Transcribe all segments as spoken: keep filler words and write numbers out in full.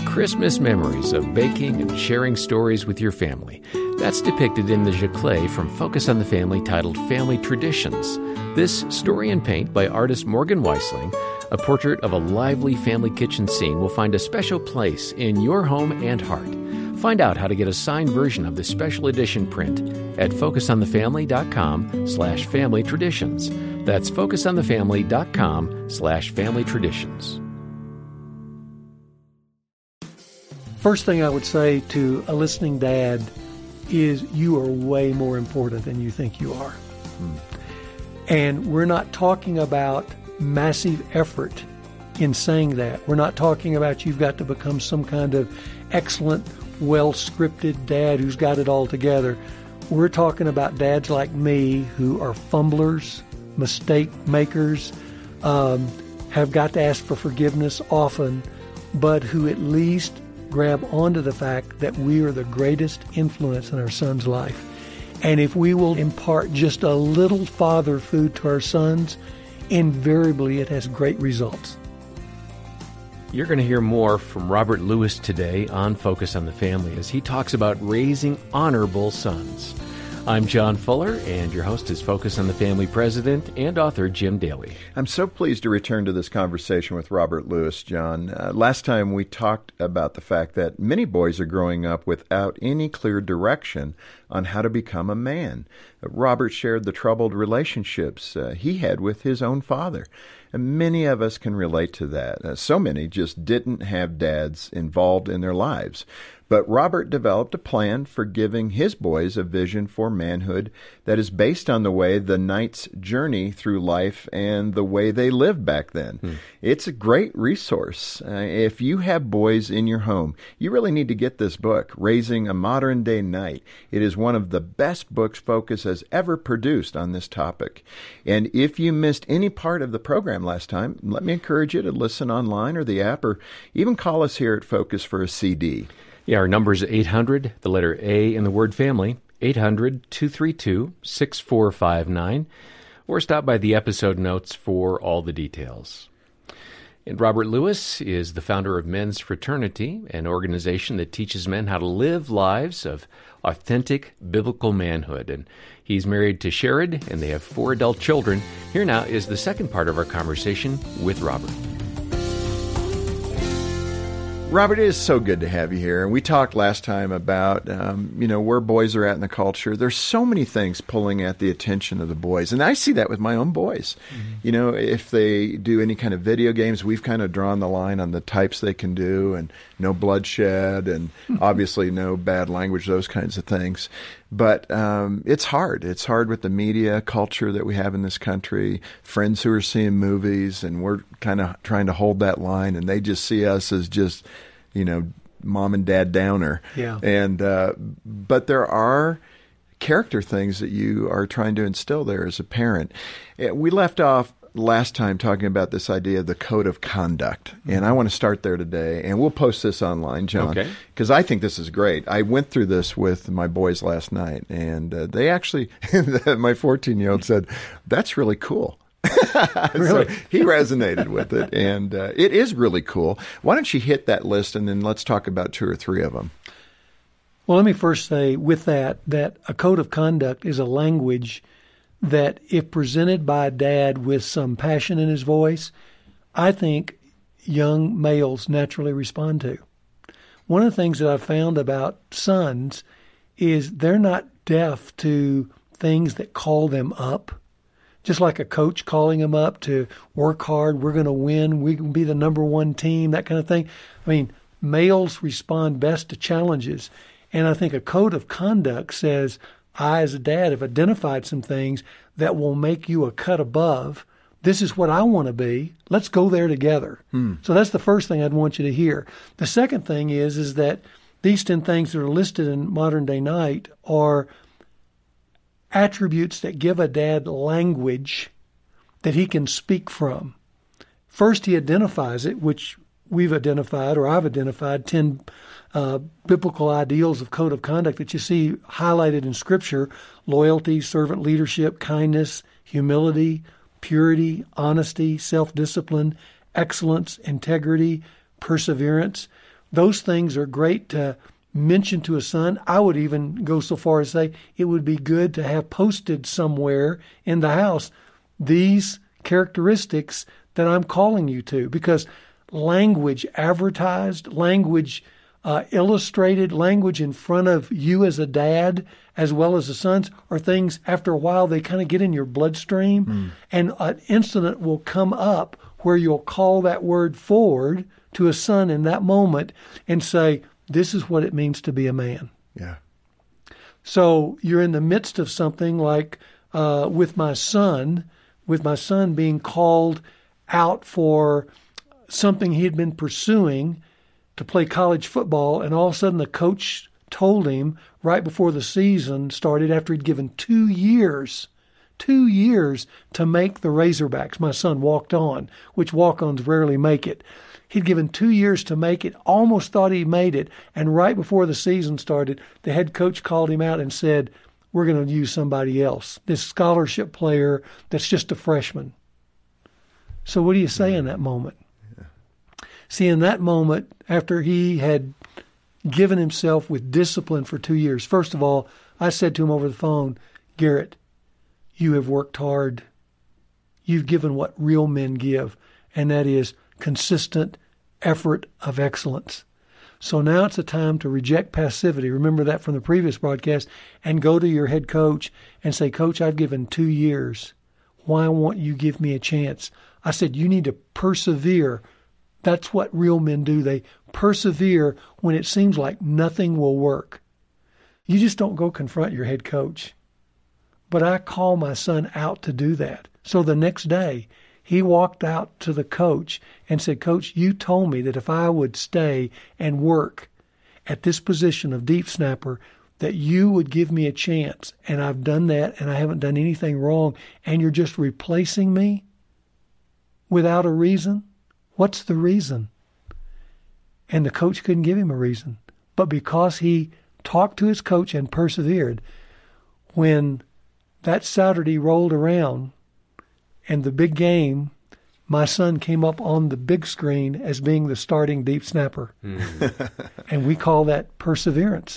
Christmas memories of baking and sharing stories with your family. That's depicted in the Giclée from Focus on the Family titled Family Traditions. This story in paint by artist Morgan Weisling, a portrait of a lively family kitchen scene, will find a special place in your home and heart. Find out how to get a signed version of this special edition print at focusonthefamily.com slash family traditions. That's focusonthefamily.com slash family traditions. First thing I would say to a listening dad is you are way more important than you think you are. Hmm. And we're not talking about massive effort in saying that. We're not talking about you've got to become some kind of excellent, well-scripted dad who's got it all together. We're talking about dads like me who are fumblers, mistake makers, um, have got to ask for forgiveness often, but who at least grab onto the fact that we are the greatest influence in our son's life. And if we will impart just a little father food to our sons, invariably it has great results. You're going to hear more from Robert Lewis today on Focus on the Family as he talks about raising honorable sons. I'm John Fuller, and your host is Focus on the Family president and author Jim Daly. I'm so pleased to return to this conversation with Robert Lewis, John. Uh, last time we talked about the fact that many boys are growing up without any clear direction on how to become a man. Uh, Robert shared the troubled relationships uh, he had with his own father. And many of us can relate to that. Uh, so many just didn't have dads involved in their lives. But Robert developed a plan for giving his boys a vision for manhood that is based on the way the Knights journey through life and the way they lived back then. Hmm. It's a great resource. Uh, if you have boys in your home, you really need to get this book, Raising a Modern-Day Knight. It is one of the best books Focus has ever produced on this topic. And if you missed any part of the program last time, let me encourage you to listen online or the app, or even call us here at Focus for a C D. Yeah, our number is eight hundred, the letter A in the word family, eight hundred, two three two, six four five nine, or stop by the episode notes for all the details. And Robert Lewis is the founder of Men's Fraternity, an organization that teaches men how to live lives of authentic biblical manhood. And he's married to Sherrod, and they have four adult children. Here now is the second part of our conversation with Robert. Robert, it is so good to have you here. And we talked last time about, um, you know, where boys are at in the culture. There's so many things pulling at the attention of the boys. And I see that with my own boys. Mm-hmm. You know, if they do any kind of video games, we've kind of drawn the line on the types they can do, and no bloodshed and obviously no bad language, those kinds of things. But um, it's hard. It's hard with the media culture that we have in this country, friends who are seeing movies, and we're kind of trying to hold that line, and they just see us as just, you know, mom and dad downer. Yeah. And uh, but there are character things that you are trying to instill there as a parent. We left off last time talking about this idea of the code of conduct, and I want to start there today, and we'll post this online, John, because okay. I think this is great. I went through this with my boys last night, and uh, they actually, my fourteen-year-old said, that's really cool. Really? So he resonated with it, and uh, it is really cool. Why don't you hit that list, and then let's talk about two or three of them. Well, let me first say with that, that a code of conduct is a language that if presented by a dad with some passion in his voice, I think young males naturally respond to. One of the things that I've found about sons is they're not deaf to things that call them up. Just like a coach calling them up to work hard, we're going to win, we can be the number one team, that kind of thing. I mean, males respond best to challenges. And I think a code of conduct says, I, as a dad, have identified some things that will make you a cut above. This is what I want to be. Let's go there together. Hmm. So that's the first thing I'd want you to hear. The second thing is, is that these ten things that are listed in Modern Day Knight are attributes that give a dad language that he can speak from. First, he identifies it, which we've identified, or I've identified, ten uh, biblical ideals of code of conduct that you see highlighted in Scripture: loyalty, servant leadership, kindness, humility, purity, honesty, self-discipline, excellence, integrity, perseverance. those things are great to mention to a son. I would even go so far as say it would be good to have posted somewhere in the house these characteristics that I'm calling you to, because language advertised, language uh, illustrated, language in front of you as a dad as well as the sons are things, after a while, they kind of get in your bloodstream, mm. and an incident will come up where you'll call that word forward to a son in that moment and say, this is what it means to be a man. Yeah. So you're in the midst of something like uh, with my son, with my son being called out for something he had been pursuing to play college football, and all of a sudden the coach told him right before the season started, after he'd given two years, two years to make the Razorbacks. My son walked on, which walk-ons rarely make it. He'd given two years to make it, almost thought he made it, and right before the season started, the head coach called him out and said, we're going to use somebody else, this scholarship player that's just a freshman. So what do you say in that moment? Yeah. See, in that moment, after he had given himself with discipline for two years, first of all, I said to him over the phone, Garrett, you have worked hard. You've given what real men give, and that is consistent effort of excellence. So now it's a time to reject passivity. Remember that from the previous broadcast, and go to your head coach and say, Coach, I've given two years. Why won't you give me a chance? I said, you need to persevere. That's what real men do. They persevere when it seems like nothing will work. You just don't go confront your head coach. But I call my son out to do that. So the next day, he walked out to the coach and said, Coach, you told me that if I would stay and work at this position of deep snapper, that you would give me a chance. And I've done that, and I haven't done anything wrong. And you're just replacing me without a reason? What's the reason? And the coach couldn't give him a reason. But because he talked to his coach and persevered, when that Saturday rolled around, and the big game, my son came up on the big screen as being the starting deep snapper. Mm. And we call that perseverance.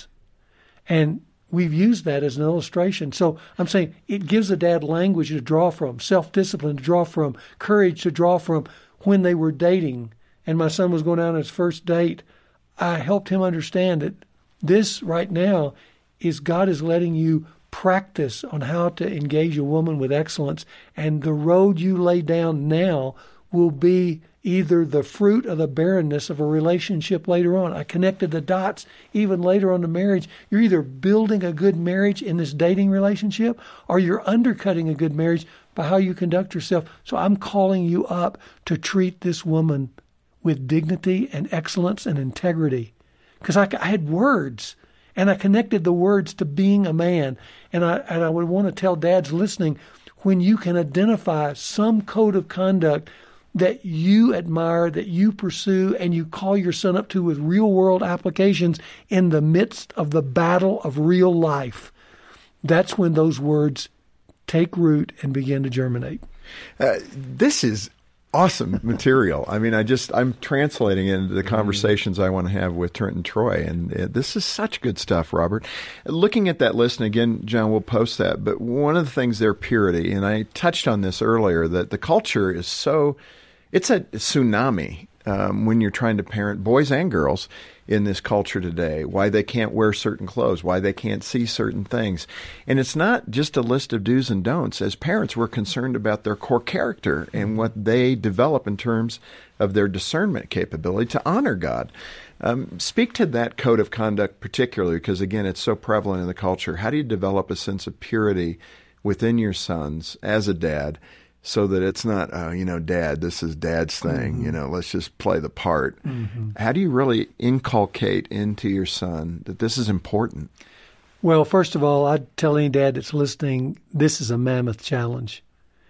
And we've used that as an illustration. So I'm saying it gives a dad language to draw from, self-discipline to draw from, courage to draw from. When they were dating and my son was going out on his first date, I helped him understand that this right now is God is letting you practice on how to engage a woman with excellence, and the road you lay down now will be either the fruit of the barrenness of a relationship later on. I connected the dots even later on to marriage. You're either building a good marriage in this dating relationship, or you're undercutting a good marriage by how you conduct yourself. So I'm calling you up to treat this woman with dignity and excellence and integrity. Because I, I had words. And I connected the words to being a man. And I and I would want to tell dads listening, when you can identify some code of conduct that you admire, that you pursue, and you call your son up to with real-world applications in the midst of the battle of real life, that's when those words take root and begin to germinate. Uh, this is awesome material. I mean, I just, I'm translating it into the conversations I want to have with Trent and Troy. And uh, this is such good stuff, Robert. Looking at that list, and again, John, we'll post that, but one of the things there, purity, and I touched on this earlier, that the culture is so, it's a tsunami um, when you're trying to parent boys and girls in this culture today, why they can't wear certain clothes, why they can't see certain things. And it's not just a list of do's and don'ts. As parents, we're concerned about their core character and what they develop in terms of their discernment capability to honor God. Um, speak to that code of conduct particularly, because, again, it's so prevalent in the culture. How do you develop a sense of purity within your sons as a dad, so that it's not, oh, you know, Dad, this is Dad's thing. Mm-hmm. You know, let's just play the part. Mm-hmm. How do you really inculcate into your son that this is important? Well, first of all, I'd tell any dad that's listening, this is a mammoth challenge.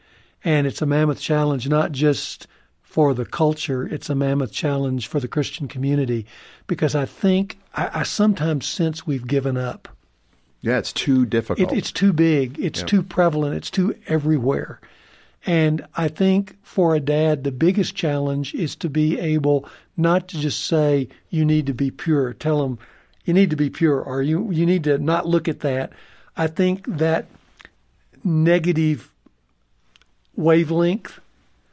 And it's a mammoth challenge not just for the culture, it's a mammoth challenge for the Christian community, because I think, I, I sometimes sense we've given up. Yeah, it's too difficult. It, it's too big. It's yep. too prevalent. It's too everywhere. And I think for a dad, the biggest challenge is to be able not to just say, you need to be pure. Tell them, you need to be pure, or you, you need to not look at that. I think that negative wavelength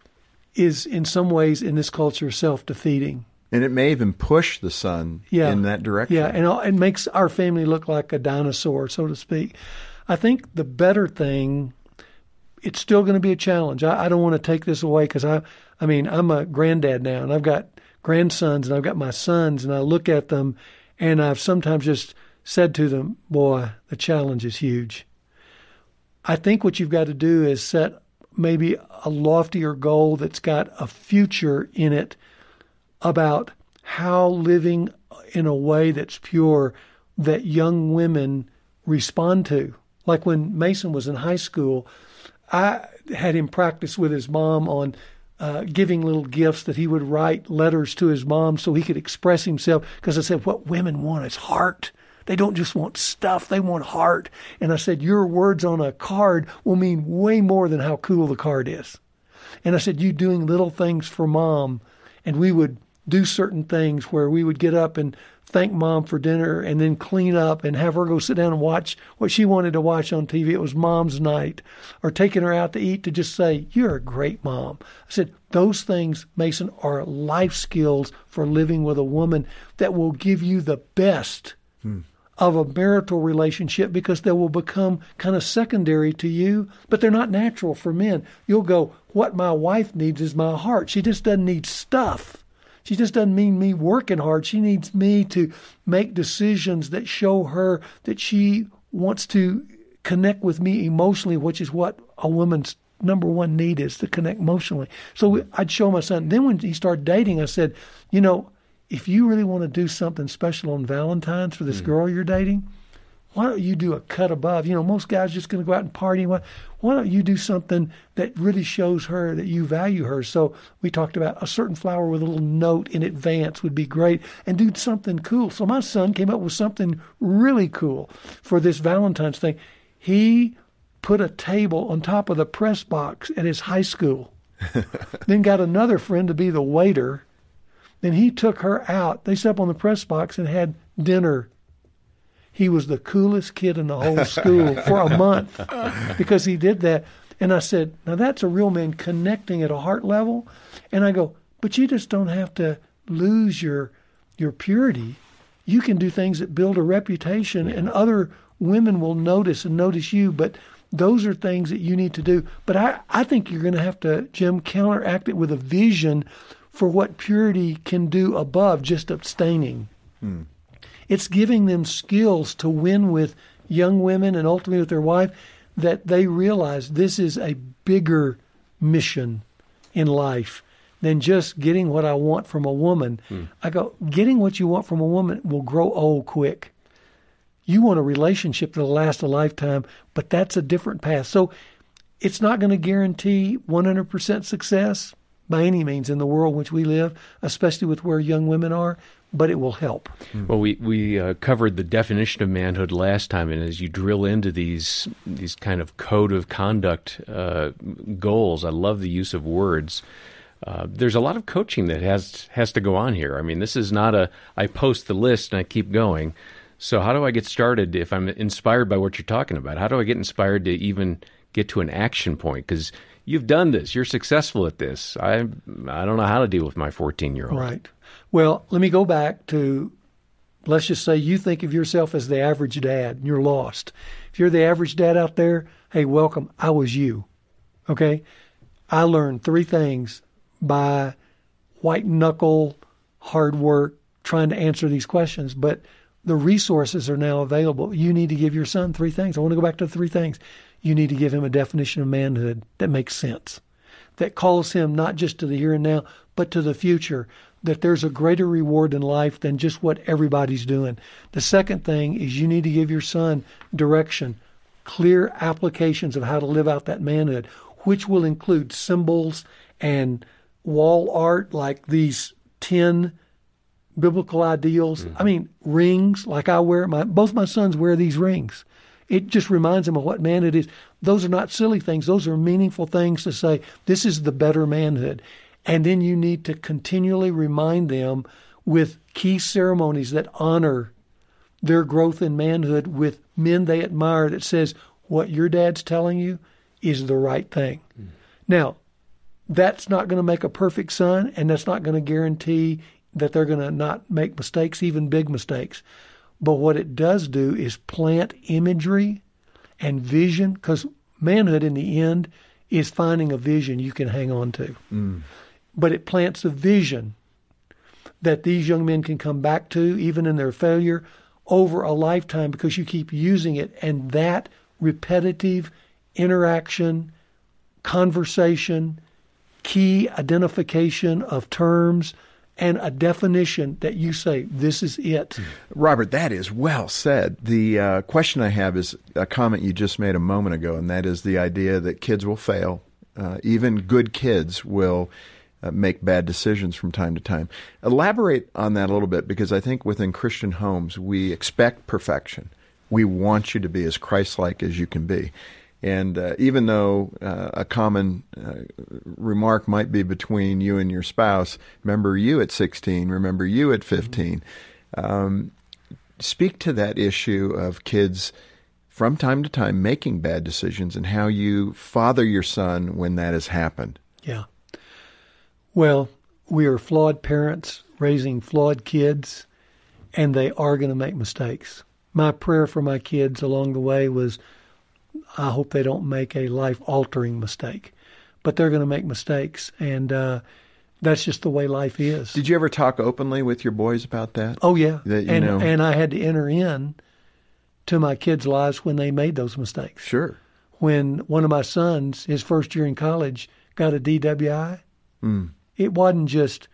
is in some ways in this culture self-defeating. And it may even push the son yeah. in that direction. Yeah, and it makes our family look like a dinosaur, so to speak. I think the better thing, it's still going to be a challenge. I, I don't want to take this away because, I, I mean, I'm a granddad now, and I've got grandsons, and I've got my sons, and I look at them, and I've sometimes just said to them, boy, the challenge is huge. I think what you've got to do is set maybe a loftier goal that's got a future in it about how living in a way that's pure that young women respond to. Like when Mason was in high school, I had him practice with his mom on uh, giving little gifts that he would write letters to his mom so he could express himself. Because I said, what women want is heart. They don't just want stuff, they want heart. And I said, your words on a card will mean way more than how cool the card is. And I said, you doing little things for mom. And we would do certain things where we would get up and thank mom for dinner and then clean up and have her go sit down and watch what she wanted to watch on T V. It was mom's night. Or taking her out to eat to just say, you're a great mom. I said, those things, Mason, are life skills for living with a woman that will give you the best hmm. of a marital relationship, because they will become kind of secondary to you, but they're not natural for men. You'll go, what my wife needs is my heart. She just doesn't need stuff. She just doesn't mean me working hard. She needs me to make decisions that show her that she wants to connect with me emotionally, which is what a woman's number one need is, to connect emotionally. So I'd show my son. Then when he started dating, I said, you know, if you really want to do something special on Valentine's for this mm. girl you're dating, why don't you do a cut above? You know, most guys are just going to go out and party. Why, why don't you do something that really shows her that you value her? So we talked about a certain flower with a little note in advance would be great, and do something cool. So my son came up with something really cool for this Valentine's thing. He put a table on top of the press box at his high school, then got another friend to be the waiter. Then he took her out. They sat up on the press box and had dinner. He was the coolest kid in the whole school for a month because he did that. And I said, now that's a real man connecting at a heart level. And I go, but you just don't have to lose your your purity. You can do things that build a reputation, yeah. and other women will notice and notice you. But those are things that you need to do. But I, I think you're going to have to, Jim, counteract it with a vision for what purity can do above just abstaining. Hmm. It's giving them skills to win with young women and ultimately with their wife, that they realize this is a bigger mission in life than just getting what I want from a woman. Hmm. I go, getting what you want from a woman will grow old quick. You want a relationship that'll last a lifetime, but that's a different path. So it's not going to guarantee one hundred percent success by any means in the world in which we live, especially with where young women are, but it will help. Well, we we uh, covered the definition of manhood last time, and as you drill into these these kind of code of conduct uh, goals, I love the use of words. Uh, there's a lot of coaching that has has to go on here. I mean, this is not a I post the list and I keep going. So how do I get started if I'm inspired by what you're talking about? How do I get inspired to even get to an action point? Because you've done this. You're successful at this. I I don't know how to deal with my fourteen-year-old. Right. Well, let me go back to, let's just say you think of yourself as the average dad, and you're lost. If you're the average dad out there, hey, welcome. I was you. Okay? I learned three things by white-knuckle, hard work, trying to answer these questions. But the resources are now available. You need to give your son three things. I want to go back to the three things. You need to give him a definition of manhood that makes sense, that calls him not just to the here and now, but to the future, that there's a greater reward in life than just what everybody's doing. The second thing is you need to give your son direction, clear applications of how to live out that manhood, which will include symbols and wall art like these ten biblical ideals. Mm-hmm. I mean, rings like I wear. My both my sons wear these rings. It just reminds them of what manhood is. Those are not silly things. Those are meaningful things to say, this is the better manhood. And then you need to continually remind them with key ceremonies that honor their growth in manhood with men they admire, that says, what your dad's telling you is the right thing. Mm. Now, that's not going to make a perfect son, and that's not going to guarantee that they're going to not make mistakes, even big mistakes. But what it does do is plant imagery and vision, because manhood in the end is finding a vision you can hang on to. Mm. But it plants a vision that these young men can come back to, even in their failure, over a lifetime, because you keep using it. And that repetitive interaction, conversation, key identification of terms, and a definition that you say, this is it. Robert, that is well said. The uh, question I have is a comment you just made a moment ago, and that is the idea that kids will fail. Uh, even good kids will uh, make bad decisions from time to time. Elaborate on that a little bit, because I think within Christian homes, we expect perfection. We want you to be as Christ-like as you can be. And uh, even though uh, a common uh, remark might be between you and your spouse, remember you at sixteen, remember you at fifteen, um, speak to that issue of kids from time to time making bad decisions and how you father your son when that has happened. Yeah. Well, we are flawed parents raising flawed kids, and they are going to make mistakes. My prayer for my kids along the way was, I hope they don't make a life-altering mistake. But they're going to make mistakes, and uh, that's just the way life is. Did you ever talk openly with your boys about that? Oh, yeah. That, you and know... and I had to enter in to my kids' lives when they made those mistakes. Sure. When one of my sons, his first year in college, got a D W I, mm. it wasn't just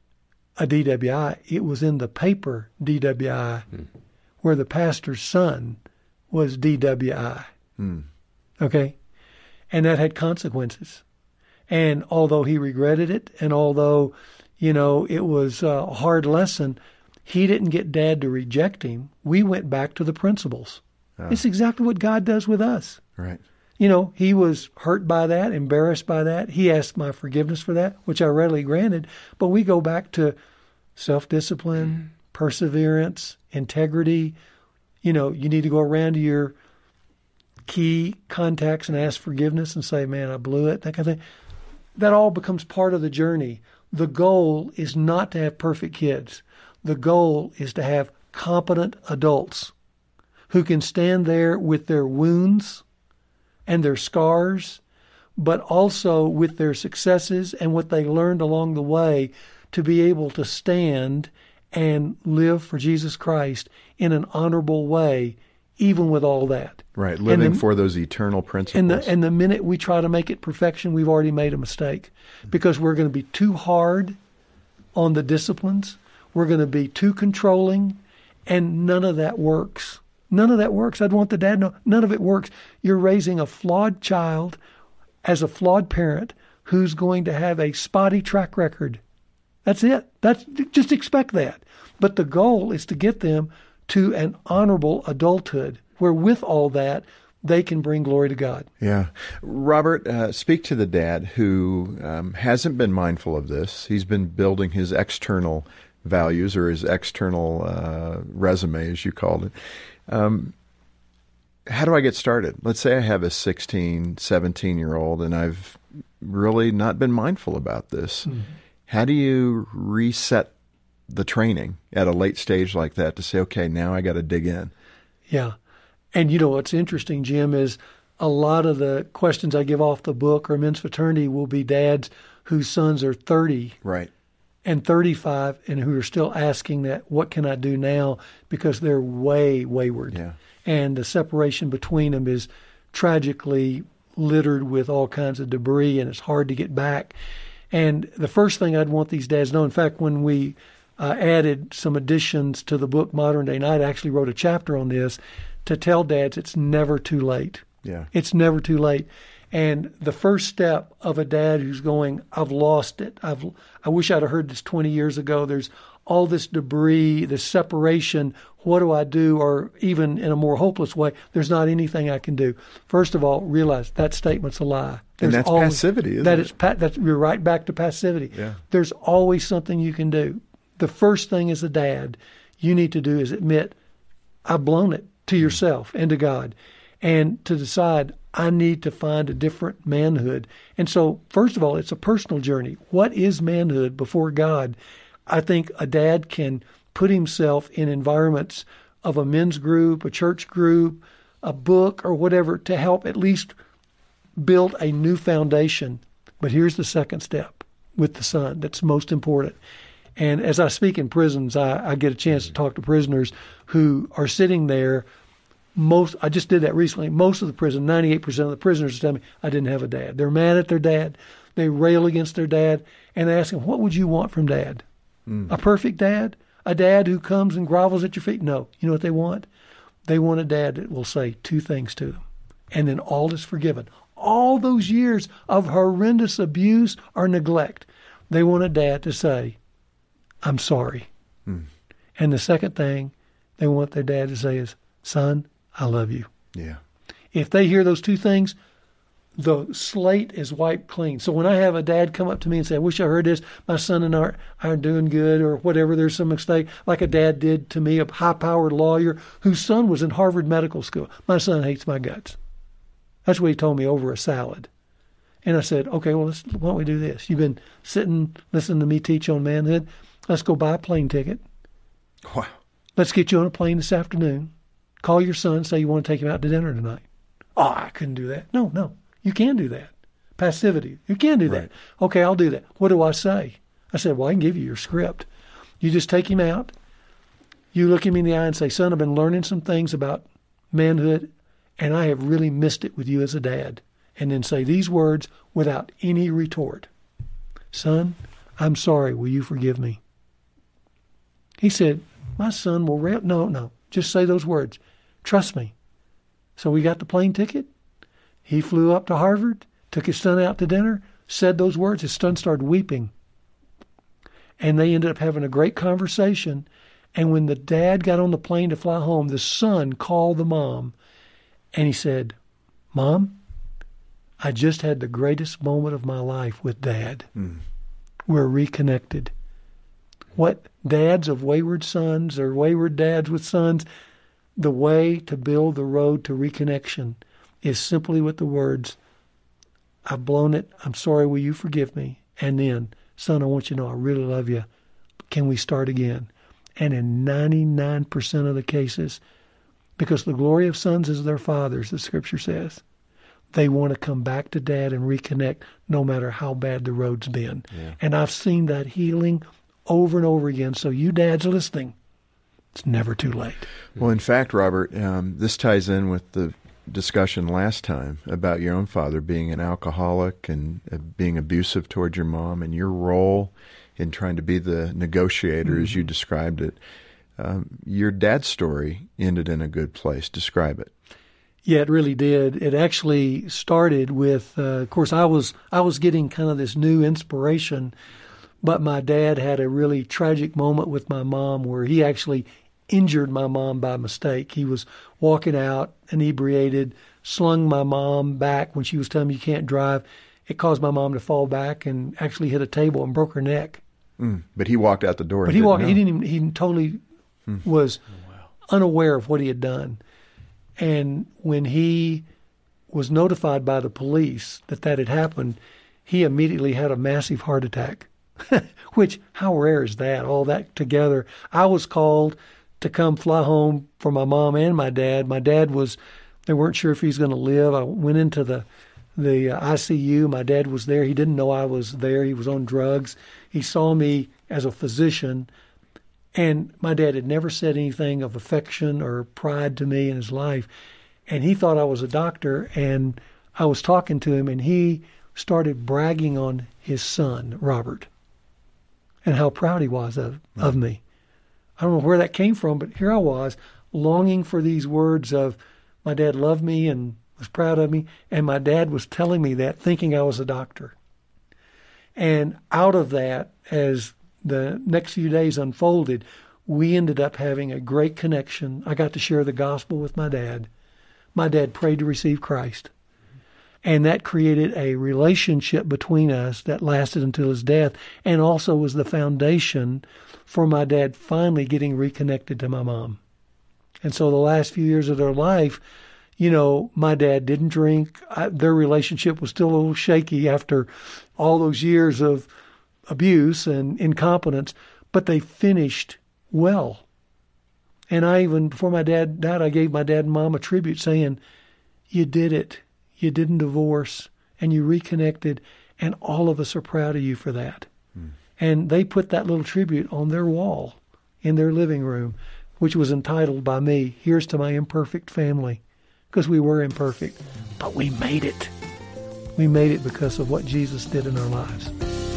a D W I. It was in the paper D W I, mm. where the pastor's son was D W I. Mm. Okay? And that had consequences. And although he regretted it, and although, you know, it was a hard lesson, he didn't get Dad to reject him. We went back to the principles. Oh. It's exactly what God does with us. Right. You know, he was hurt by that, embarrassed by that. He asked my forgiveness for that, which I readily granted. But we go back to self-discipline, mm. perseverance, integrity. You know, you need to go around to your key contacts and ask forgiveness and say, man, I blew it, that kind of thing. That all becomes part of the journey. The goal is not to have perfect kids. The goal is to have competent adults who can stand there with their wounds and their scars, but also with their successes and what they learned along the way, to be able to stand and live for Jesus Christ in an honorable way, even with all that. Right, living the, for those eternal principles. And the, and the minute we try to make it perfection, we've already made a mistake, because we're going to be too hard on the disciplines. We're going to be too controlling, and none of that works. None of that works. I'd want the dad to know, none of it works. You're raising a flawed child as a flawed parent who's going to have a spotty track record. That's it. That's just expect that. But the goal is to get them to an honorable adulthood, where with all that, they can bring glory to God. Yeah. Robert, uh, speak to the dad who um, hasn't been mindful of this. He's been building his external values, or his external uh, resume, as you called it. Um, how do I get started? Let's say I have a sixteen, seventeen-year-old, and I've really not been mindful about this. Mm-hmm. How do you reset the training at a late stage like that to say, okay, now I got to dig in? Yeah. And you know what's interesting, Jim, is a lot of the questions I give off the book or men's fraternity will be dads whose sons are thirty. Right. And thirty-five, and who are still asking that, what can I do now? Because they're way wayward. Yeah. And the separation between them is tragically littered with all kinds of debris, and it's hard to get back. And the first thing I'd want these dads to know, in fact, when we uh, added some additions to the book Modern Day Night, I actually wrote a chapter on this to tell dads it's never too late. Yeah. It's never too late. And the first step of a dad who's going, I've lost it. I've, I wish I'd have heard this twenty years ago. There's all this debris, this separation, what do I do? Or even in a more hopeless way, there's not anything I can do. First of all, realize that statement's a lie. There's and that's always, passivity, isn't that it? Is, that's, you're right back to passivity. Yeah. There's always something you can do. The first thing as a dad you need to do is admit, I've blown it to yourself and to God, and to decide, I need to find a different manhood. And so, first of all, it's a personal journey. What is manhood before God? I think a dad can put himself in environments of a men's group, a church group, a book, or whatever to help at least build a new foundation. But here's the second step with the son that's most important. And as I speak in prisons, I, I get a chance to talk to prisoners who are sitting there. Most I just did that recently. Most of the prison, ninety-eight percent of the prisoners tell me I didn't have a dad. They're mad at their dad. They rail against their dad. And they ask him, what would you want from dad? Mm. A perfect dad? A dad who comes and grovels at your feet? No. You know what they want? They want a dad that will say two things to them. And then all is forgiven. All those years of horrendous abuse or neglect, they want a dad to say, I'm sorry. Mm. And the second thing they want their dad to say is, son, I love you. Yeah. If they hear those two things, the slate is wiped clean. So when I have a dad come up to me and say, I wish I heard this, my son and I are, are doing good, or whatever, there's some mistake, like a dad did to me, a high-powered lawyer whose son was in Harvard Medical School. My son hates my guts. That's what he told me over a salad. And I said, okay, well, let's, why don't we do this? You've been sitting, listening to me teach on manhood. Let's go buy a plane ticket. Wow. Let's get you on a plane this afternoon. Call your son, say you want to take him out to dinner tonight. Oh, I couldn't do that. No, no, you can do that. Passivity. You can do that. Right. Okay, I'll do that. What do I say? I said, well, I can give you your script. You just take him out. You look him in the eye and say, son, I've been learning some things about manhood, and I have really missed it with you as a dad. And then say these words without any retort. Son, I'm sorry. Will you forgive me? He said, my son will rail. No, no. Just say those words. Trust me. So we got the plane ticket. He flew up to Harvard, took his son out to dinner, said those words. His son started weeping. And they ended up having a great conversation. And when the dad got on the plane to fly home, the son called the mom. And he said, Mom, I just had the greatest moment of my life with Dad. Mm. We're reconnected. What dads of wayward sons or wayward dads with sons, the way to build the road to reconnection is simply with the words, I've blown it. I'm sorry. Will you forgive me? And then, son, I want you to know I really love you. Can we start again? And in ninety-nine percent of the cases, because the glory of sons is their fathers, the Scripture says, they want to come back to Dad and reconnect no matter how bad the road's been. Yeah. And I've seen that healing over and over again. So you dads listening, it's never too late. Well, in fact, Robert, um, this ties in with the discussion last time about your own father being an alcoholic and uh, being abusive toward your mom, and your role in trying to be the negotiator, mm-hmm. as you described it. Um, your dad's story ended in a good place. Describe it. Yeah, it really did. It actually started with, uh, of course, I was I was getting kind of this new inspiration, but my dad had a really tragic moment with my mom where he actually injured my mom by mistake. He was walking out inebriated, slung my mom back when she was telling me you can't drive. It caused my mom to fall back and actually hit a table and broke her neck. Mm, but he walked out the door. But and he didn't walked. know. He didn't. Even, he totally mm. was oh, wow. unaware of what he had done. And when he was notified by the police that that had happened, he immediately had a massive heart attack. Which, how rare is that? All that together. I was called to come fly home for my mom and my dad. My dad was, they weren't sure if he was going to live. I went into the the I C U. My dad was there. He didn't know I was there. He was on drugs. He saw me as a physician. And my dad had never said anything of affection or pride to me in his life. And he thought I was a doctor. And I was talking to him, and he started bragging on his son, Robert, and how proud he was of, right. of me. I don't know where that came from, but here I was longing for these words of my dad loved me and was proud of me. And my dad was telling me that, thinking I was a doctor. And out of that, as the next few days unfolded, we ended up having a great connection. I got to share the gospel with my dad. My dad prayed to receive Christ. And that created a relationship between us that lasted until his death, and also was the foundation for my dad finally getting reconnected to my mom. And so the last few years of their life, you know, my dad didn't drink. I, their relationship was still a little shaky after all those years of abuse and incompetence, but they finished well. And I even, before my dad died, I gave my dad and mom a tribute saying, you did it. You didn't divorce, and you reconnected, and all of us are proud of you for that. Mm. And they put that little tribute on their wall in their living room, which was entitled by me, Here's to My Imperfect Family, because we were imperfect, but we made it. We made it because of what Jesus did in our lives.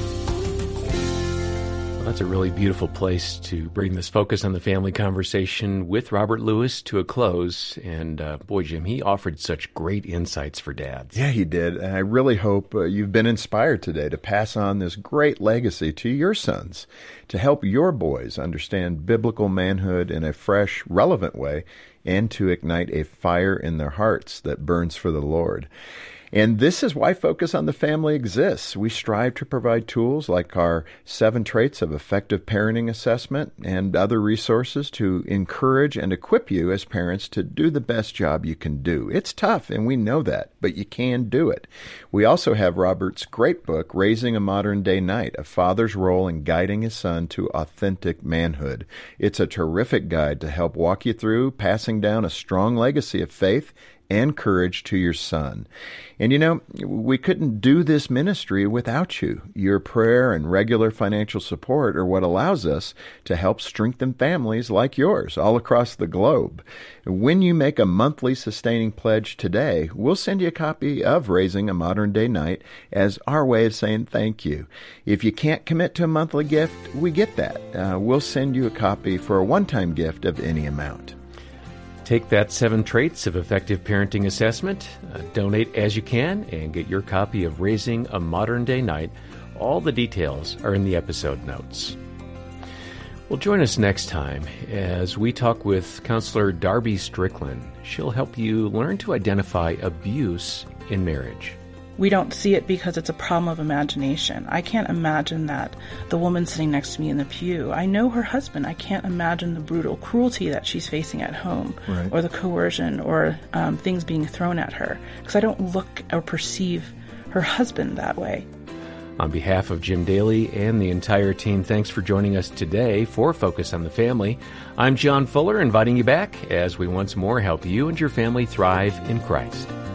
Well, that's a really beautiful place to bring this Focus on the Family conversation with Robert Lewis to a close. And uh, boy, Jim, he offered such great insights for dads. Yeah, he did. And I really hope uh, you've been inspired today to pass on this great legacy to your sons, to help your boys understand biblical manhood in a fresh, relevant way, and to ignite a fire in their hearts that burns for the Lord. And this is why Focus on the Family exists. We strive to provide tools like our Seven Traits of Effective Parenting Assessment and other resources to encourage and equip you as parents to do the best job you can do. It's tough, and we know that, but you can do it. We also have Robert's great book, Raising a Modern Day Knight, A Father's Role in Guiding His Son to Authentic Manhood. It's a terrific guide to help walk you through passing down a strong legacy of faith and courage to your son. And you know, we couldn't do this ministry without you. Your prayer and regular financial support are what allows us to help strengthen families like yours all across the globe. When you make a monthly sustaining pledge today, we'll send you a copy of Raising a Modern Day Knight as our way of saying thank you. If you can't commit to a monthly gift, we get that. Uh, we'll send you a copy for a one-time gift of any amount. Take that Seven Traits of Effective Parenting Assessment, uh, donate as you can, and get your copy of Raising a Modern Day Knight. All the details are in the episode notes. Well, join us next time as we talk with Counselor Darby Strickland. She'll help you learn to identify abuse in marriage. We don't see it because it's a problem of imagination. I can't imagine that the woman sitting next to me in the pew, I know her husband. I can't imagine the brutal cruelty that she's facing at home, right, or the coercion or um, things being thrown at her, because I don't look or perceive her husband that way. On behalf of Jim Daly and the entire team, thanks for joining us today for Focus on the Family. I'm John Fuller, inviting you back as we once more help you and your family thrive in Christ.